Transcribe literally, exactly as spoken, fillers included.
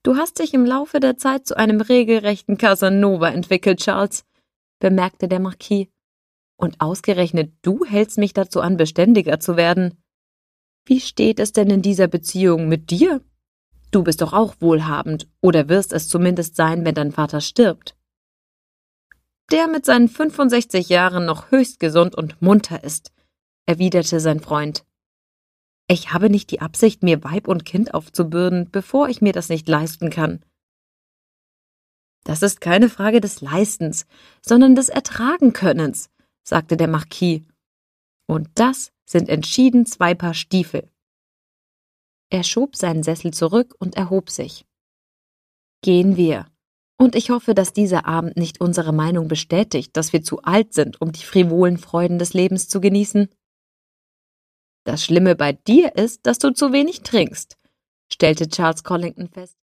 Du hast dich im Laufe der Zeit zu einem regelrechten Casanova entwickelt, Charles, bemerkte der Marquis. Und ausgerechnet du hältst mich dazu an, beständiger zu werden. Wie steht es denn in dieser Beziehung mit dir? Du bist doch auch wohlhabend, oder wirst es zumindest sein, wenn dein Vater stirbt. Der mit seinen fünfundsechzig Jahren noch höchst gesund und munter ist, erwiderte sein Freund. Ich habe nicht die Absicht, mir Weib und Kind aufzubürden, bevor ich mir das nicht leisten kann. Das ist keine Frage des Leistens, sondern des Ertragenkönnens, sagte der Marquis. Und das sind entschieden zwei Paar Stiefel. Er schob seinen Sessel zurück und erhob sich. Gehen wir. Und ich hoffe, dass dieser Abend nicht unsere Meinung bestätigt, dass wir zu alt sind, um die frivolen Freuden des Lebens zu genießen. Das Schlimme bei dir ist, dass du zu wenig trinkst, stellte Charles Collington fest.